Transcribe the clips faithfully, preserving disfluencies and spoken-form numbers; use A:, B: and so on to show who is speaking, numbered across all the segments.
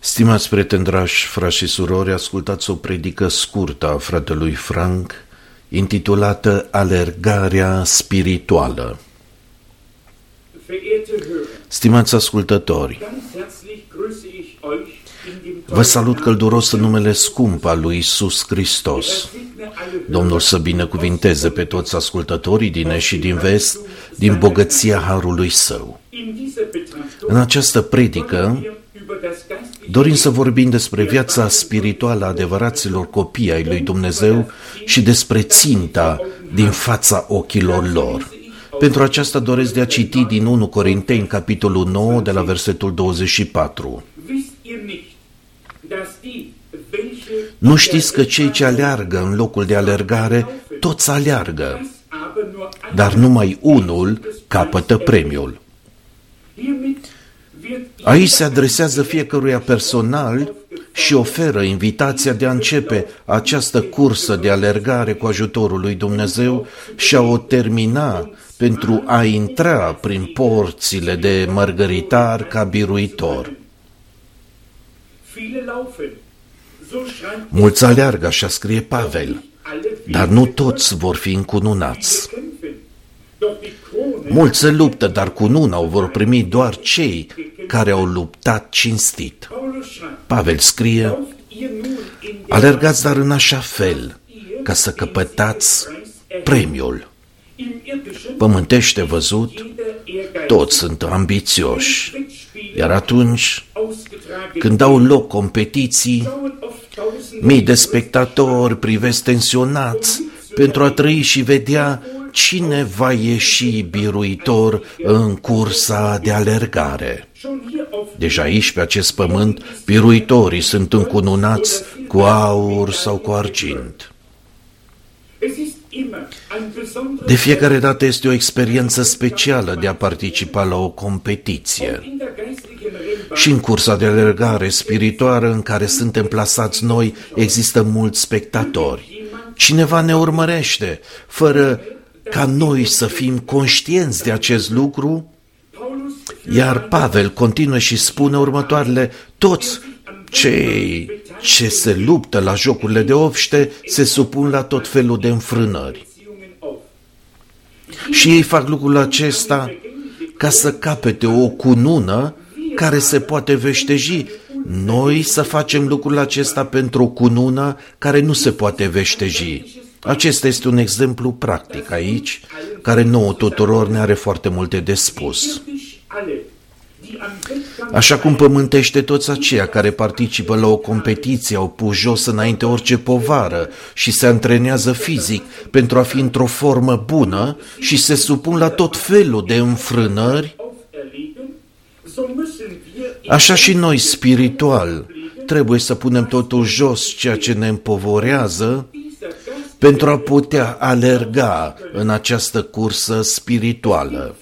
A: Stimați prieteni dragi, frați și surori, ascultați o predică scurtă a fratelui Frank, intitulată Alergarea spirituală. Stimați ascultători, vă salut călduros în numele scump al lui Iisus Hristos. Domnul să binecuvinteze pe toți ascultătorii din est și din vest, din bogăția harului Său. În această predică dorim să vorbim despre viața spirituală a adevăraților copii ai lui Dumnezeu și despre ținta din fața ochilor lor. Pentru aceasta doresc de a citi din unu Corinteni, capitolul nouă, de la versetul douăzeci și patru. Nu știți că cei ce aleargă în locul de alergare, toți aleargă, dar numai unul capătă premiul. Aici se adresează fiecăruia personal și oferă invitația de a începe această cursă de alergare cu ajutorul lui Dumnezeu și a o termina pentru a intra prin porțile de mărgăritar ca biruitor. Mulți aleargă, așa scrie Pavel, dar nu toți vor fi încununați. Mulți se luptă, dar cununa o vor primi doar cei care au luptat cinstit. Pavel scrie, alergați dar în așa fel ca să căpătați premiul. Pământește văzut, toți sunt ambițioși, iar atunci când au loc competiții, mii de spectatori privesc tensionați pentru a trăi și vedea cine va ieși biruitor în cursa de alergare. Deja aici, pe acest pământ, biruitorii sunt încununați cu aur sau cu argint. De fiecare dată este o experiență specială de a participa la o competiție. Și în cursa de alergare spirituală în care suntem plasați noi, există mulți spectatori. Cineva ne urmărește, fără ca noi să fim conștienți de acest lucru, iar Pavel continuă și spune următoarele: toți cei ce se luptă la jocurile de obște se supun la tot felul de înfrânări. Și ei fac lucrul acesta ca să capete o cunună care se poate veșteji. Noi să facem lucrul acesta pentru o cunună care nu se poate veșteji. Acesta este un exemplu practic aici, care nouă tuturor ne are foarte multe de spus. Așa cum pământește toți aceia care participă la o competiție, au pus jos înainte orice povară și se antrenează fizic pentru a fi într-o formă bună și se supun la tot felul de înfrânări, așa și noi spiritual trebuie să punem totul jos ceea ce ne împovorează pentru a putea alerga în această cursă spirituală.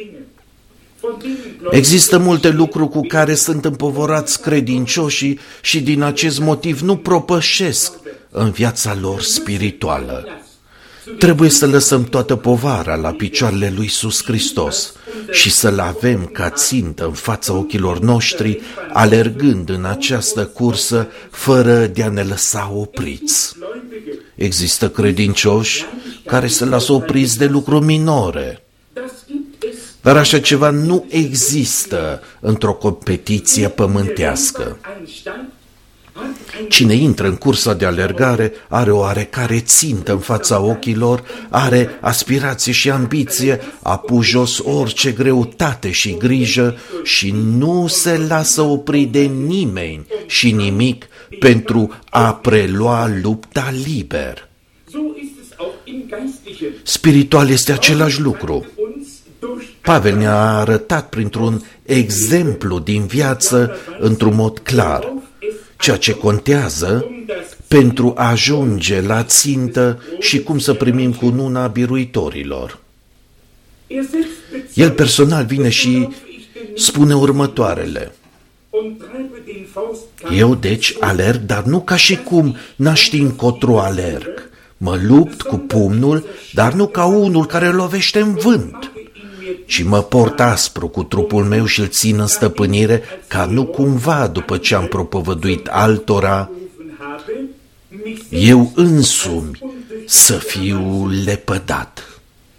A: Există multe lucruri cu care sunt împovorați credincioșii și din acest motiv nu propășesc în viața lor spirituală. Trebuie să lăsăm toată povara la picioarele lui Iisus Hristos și să-L avem ca țintă în fața ochilor noștri, alergând în această cursă fără de a ne lăsa opriți. Există credincioși care se lasă opriți de lucruri minore, dar așa ceva nu există într-o competiție pământească. Cine intră în cursa de alergare are o oarecare țintă în fața ochilor, are aspirație și ambiție, a pus jos orice greutate și grijă și nu se lasă opri de nimeni și nimic pentru a prelua lupta liber. Spiritual este același lucru. Pavel ne-a arătat printr-un exemplu din viață, într-un mod clar, ceea ce contează pentru a ajunge la țintă și cum să primim cununa biruitorilor. El personal vine și spune următoarele: eu deci alerg, dar nu ca și cum n-aș ști încotro alerg. Mă lupt cu pumnul, dar nu ca unul care lovește în vânt, ci mă port aspru cu trupul meu și îl țin în stăpânire, ca nu cumva, după ce am propovăduit altora, eu însumi să fiu lepădat.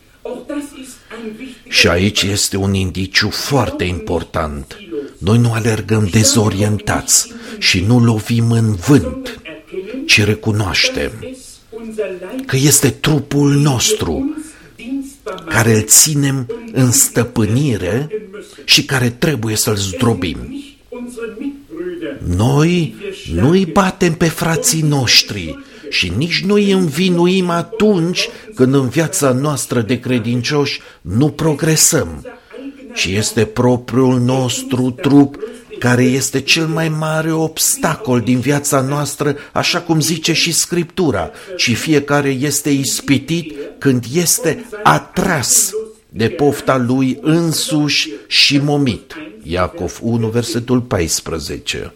A: Și aici este un indiciu foarte important. Noi nu alergăm dezorientați și nu lovim în vânt, ci recunoaștem că este trupul nostru care îl ținem în stăpânire și care trebuie să-l zdrobim. Noi nu îi batem pe frații noștri și nici nu îi învinuim atunci când în viața noastră de credincioși nu progresăm, ci este propriul nostru trup care este cel mai mare obstacol din viața noastră, așa cum zice și Scriptura, ci fiecare este ispitit când este atras de pofta lui însuși și momit. Iacov unu, versetul paisprezece.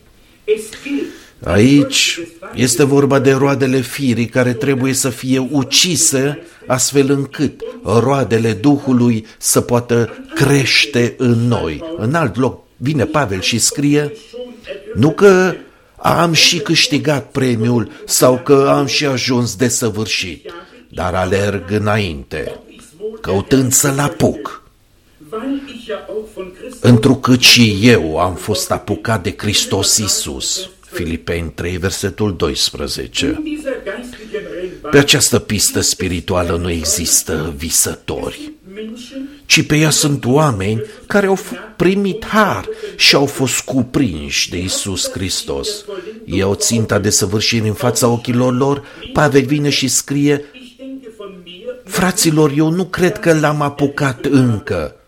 A: Aici este vorba de roadele firii care trebuie să fie ucise astfel încât roadele Duhului să poată crește în noi. În alt loc vine Pavel și scrie, nu că am și câștigat premiul sau că am și ajuns desăvârșit, dar alerg înainte, căutând să-l apuc. Întrucât și eu am fost apucat de Hristos Iisus. Filipeni trei, versetul doisprezece. Pe această pistă spirituală nu există visători, ci pe ea sunt oameni care au primit har și au fost cuprinși de Iisus Hristos. Ei au ținta de săvârșire în fața ochilor lor. Pavel vine și scrie, fraților, eu nu cred că l-am apucat încă,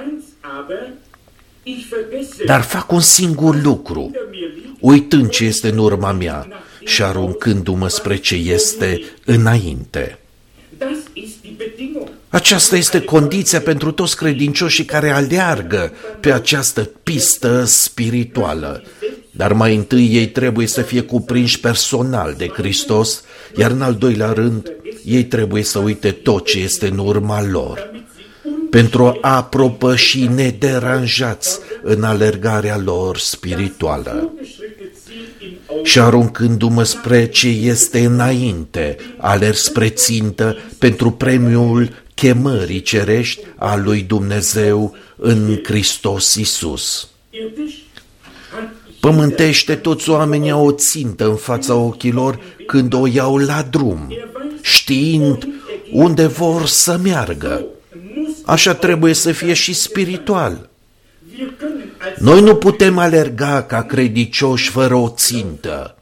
A: dar fac un singur lucru, uitând ce este în urma mea și aruncându-mă spre ce este înainte. Aceasta este condiția pentru toți credincioșii care aleargă pe această pistă spirituală. Dar mai întâi ei trebuie să fie cuprinși personal de Hristos, iar în al doilea rând, ei trebuie să uite tot ce este în urma lor, pentru a propăși nederanjați în alergarea lor spirituală. Și aruncându-mă spre ce este înainte, alerg spre țintă pentru premiul chemării cerești a lui Dumnezeu în Hristos Iisus. Pământește, toți oamenii au o țintă în fața ochilor când o iau la drum, știind unde vor să meargă. Așa trebuie să fie și spiritual. Noi nu putem alerga ca credicioși fără o țintă.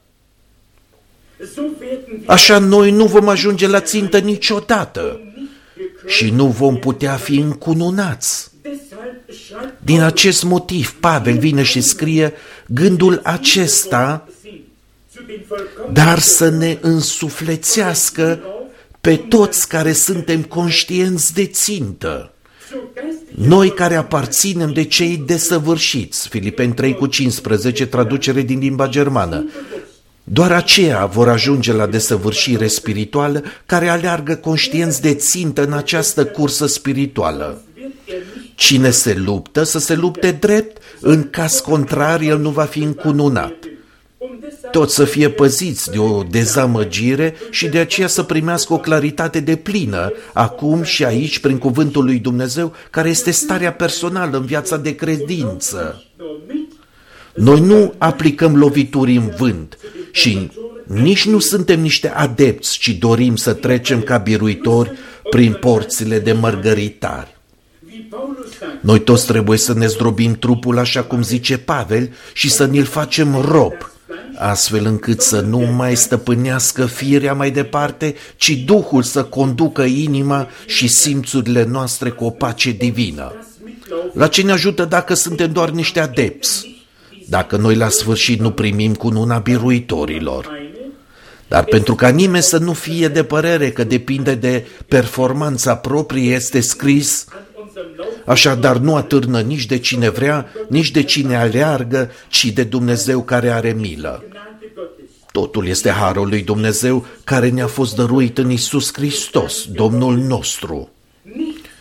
A: Așa noi nu vom ajunge la țintă niciodată și nu vom putea fi încununați. Din acest motiv, Pavel vine și scrie gândul acesta, dar să ne însuflețească pe toți care suntem conștienți de țintă. Noi care aparținem de cei desăvârșiți, Filipeni trei cu cincisprezece, traducere din limba germană. Doar aceia vor ajunge la desăvârșire spirituală care aleargă conștienți de țintă în această cursă spirituală. Cine se luptă, să se lupte drept, în caz contrar el nu va fi încununat. Toți să fie păziți de o dezamăgire și de aceea să primească o claritate deplină, acum și aici, prin cuvântul lui Dumnezeu, care este starea personală în viața de credință. Noi nu aplicăm lovituri în vânt și nici nu suntem niște adepți, ci dorim să trecem ca biruitori prin porțile de mărgăritari. Noi toți trebuie să ne zdrobim trupul, așa cum zice Pavel, și să ne-l facem rob, astfel încât să nu mai stăpânească firea mai departe, ci Duhul să conducă inima și simțurile noastre cu o pace divină. La ce ne ajută dacă suntem doar niște adepți? Dacă noi la sfârșit nu primim cununa biruitorilor. Dar pentru ca nimeni să nu fie de părere că depinde de performanța proprie, este scris, așadar nu atârnă nici de cine vrea, nici de cine aleargă, ci de Dumnezeu care are milă. Totul este harul lui Dumnezeu care ne-a fost dăruit în Iisus Hristos, Domnul nostru.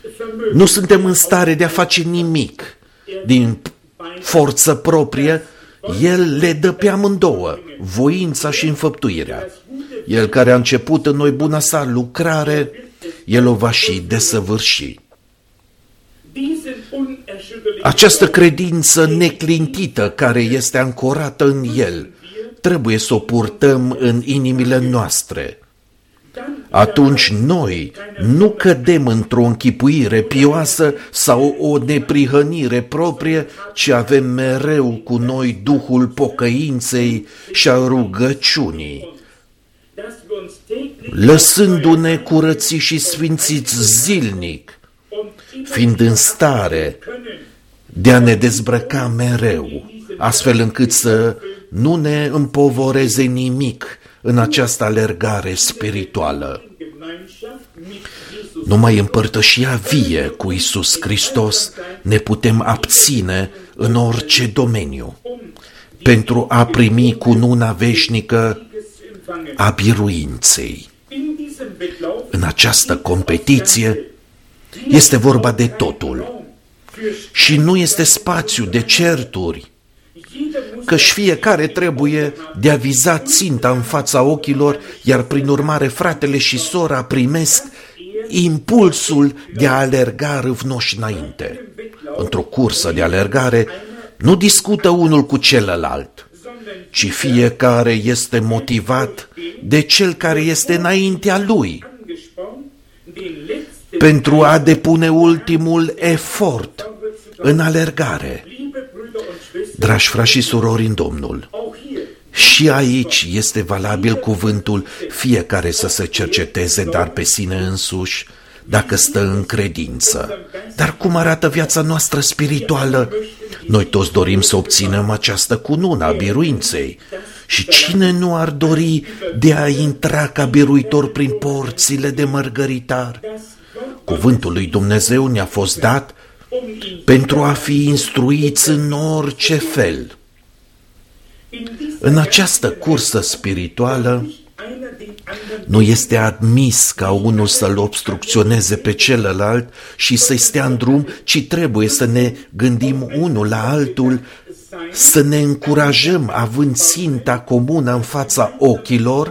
A: Nu suntem în stare de a face nimic din forță proprie. El le dă pe amândouă, voința și înfăptuirea. El care a început în noi buna sa lucrare, El o va și desăvârși. Această credință neclintită care este ancorată în El, trebuie să o purtăm în inimile noastre. Atunci noi nu cădem într-o închipuire pioasă sau o neprihănire proprie, ci avem mereu cu noi Duhul pocăinței și a rugăciunii, lăsându-ne curățiți și sfințiți zilnic, fiind în stare de a ne dezbrăca mereu, astfel încât să nu ne împovoreze nimic în această alergare spirituală. Numai în părtășia vie cu Iisus Hristos ne putem abține în orice domeniu pentru a primi cununa veșnică a biruinței. În această competiție este vorba de totul și nu este spațiu de certuri, căci fiecare trebuie de a viza ținta în fața ochilor, iar prin urmare fratele și sora primesc impulsul de a alerga râvnoși înainte. Într-o cursă de alergare nu discută unul cu celălalt, ci fiecare este motivat de cel care este înaintea lui, pentru a depune ultimul efort în alergare. Dragi frați și surori în Domnul, și aici este valabil cuvântul fiecare să se cerceteze, dar pe sine însuși, dacă stă în credință. Dar cum arată viața noastră spirituală? Noi toți dorim să obținem această cunună a biruinței. Și cine nu ar dori de a intra ca biruitor prin porțile de mărgăritar? Cuvântul lui Dumnezeu ne-a fost dat pentru a fi instruiți în orice fel. În această cursă spirituală nu este admis ca unul să-l obstrucționeze pe celălalt și să-i stea în drum, ci trebuie să ne gândim unul la altul, să ne încurajăm având ținta comună în fața ochilor,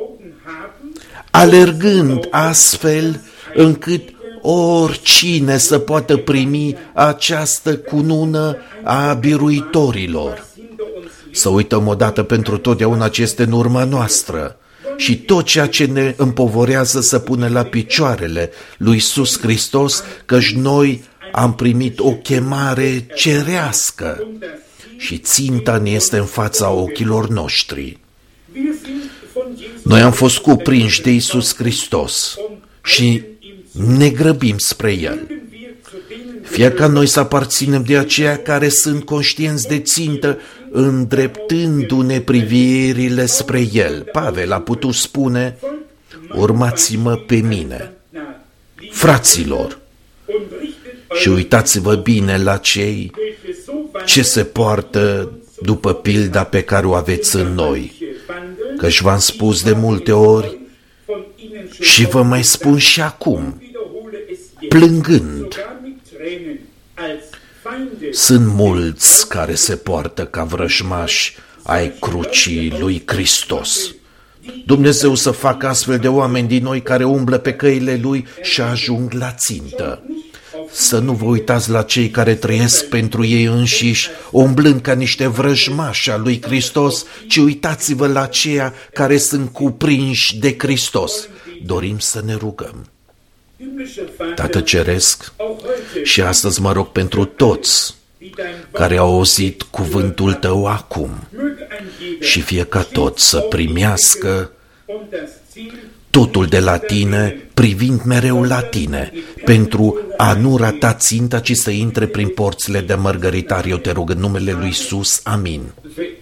A: alergând astfel încât oricine să poată primi această cunună a biruitorilor. Să uităm odată pentru totdeauna ce este în urma noastră și tot ceea ce ne împovorează să pune la picioarele lui Iisus Hristos, căci noi am primit o chemare cerească și ținta ne este în fața ochilor noștri. Noi am fost cuprinși de Iisus Hristos și ne grăbim spre El. Fie ca noi să aparținem de aceia care sunt conștienți de țintă, îndreptându-ne privirile spre El. Pavel a putut spune: urmați-mă pe mine, fraților, și uitați-vă bine la cei ce se poartă după pilda pe care o aveți în noi, căci v-am spus de multe ori și vă mai spun și acum, plângând, sunt mulți care se poartă ca vrăjmași ai crucii lui Hristos. Dumnezeu să facă astfel de oameni din noi care umblă pe căile Lui și ajung la țintă. Să nu vă uitați la cei care trăiesc pentru ei înșiși, umblând ca niște vrăjmași a lui Hristos, ci uitați-vă la aceia care sunt cuprinși de Hristos. Dorim să ne rugăm. Tată Ceresc, și astăzi mă rog pentru toți care au auzit cuvântul Tău acum și fie ca toți să primească totul de la Tine, privind mereu la Tine, pentru a nu rata ținta, ci să intre prin porțile de mărgăritar. Eu te rog în numele lui Iisus. Amin.